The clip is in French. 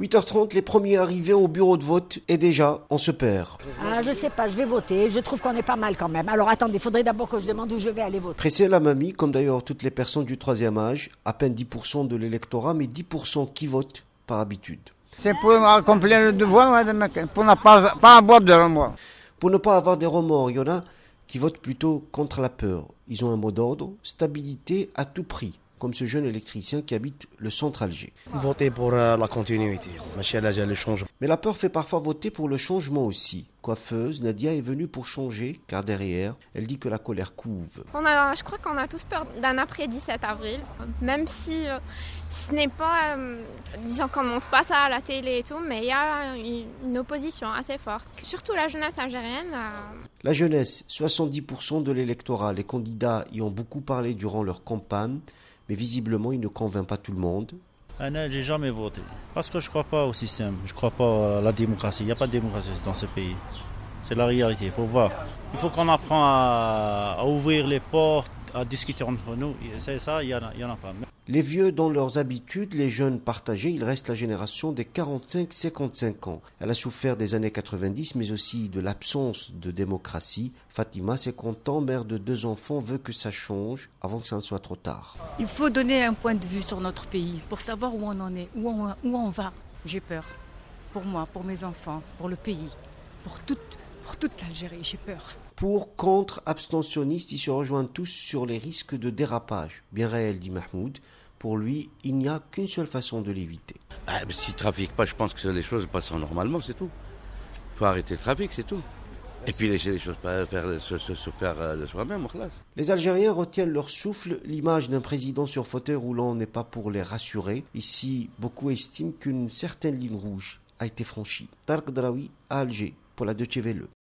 8h30, les premiers arrivés au bureau de vote et déjà, on se perd. Je sais pas, je vais voter. Je trouve qu'on est pas mal quand même. Alors attendez, il faudrait d'abord que je demande où je vais aller voter. Pressée la mamie, comme d'ailleurs toutes les personnes du troisième âge, à peine 10% de l'électorat, mais 10% qui votent par habitude. C'est pour accomplir le devoir, madame, pour ne pas avoir de remords. Pour ne pas avoir des remords, il y en a qui votent plutôt contre la peur. Ils ont un mot d'ordre, stabilité à tout prix, comme ce jeune électricien qui habite le centre Alger. Voter pour la continuité, le changement. Mais la peur fait parfois voter pour le changement aussi. Coiffeuse, Nadia est venue pour changer, car derrière, elle dit que la colère couve. Je crois qu'on a tous peur d'un après 17 avril, même si ce n'est pas, disons qu'on ne montre pas ça à la télé et tout, mais il y a une opposition assez forte. Surtout la jeunesse algérienne. La jeunesse, 70% de l'électorat. Les candidats y ont beaucoup parlé durant leur campagne, mais visiblement, il ne convainc pas tout le monde. J'ai jamais voté. Parce que je ne crois pas au système. Je ne crois pas à la démocratie. Il n'y a pas de démocratie dans ce pays. C'est la réalité, il faut voir. Il faut qu'on apprenne à ouvrir les portes, à discuter entre nous. C'est ça, il y en a pas. Les vieux dans leurs habitudes, les jeunes partagés, il reste la génération des 45-55 ans. Elle a souffert des années 90, mais aussi de l'absence de démocratie. Fatima, 50 ans, mère de 2 enfants, veut que ça change avant que ça ne soit trop tard. Il faut donner un point de vue sur notre pays pour savoir où on en est, où on va. J'ai peur. Pour moi, pour mes enfants, pour le pays, pour toute l'Algérie, j'ai peur. Pour, contre, abstentionnistes, ils se rejoignent tous sur les risques de dérapage. Bien réel, dit Mahmoud. Pour lui, il n'y a qu'une seule façon de l'éviter. S'il ne trafique pas, je pense que les choses passeront normalement, c'est tout. Il faut arrêter le trafic, c'est tout. Et puis laisser les choses se faire de soi-même en classe. Les Algériens retiennent leur souffle. L'image d'un président sur fauteuil roulant n'est pas pour les rassurer. Ici, beaucoup estiment qu'une certaine ligne rouge a été franchie. Tarek Draoui à Alger pour la Deutsche Welle.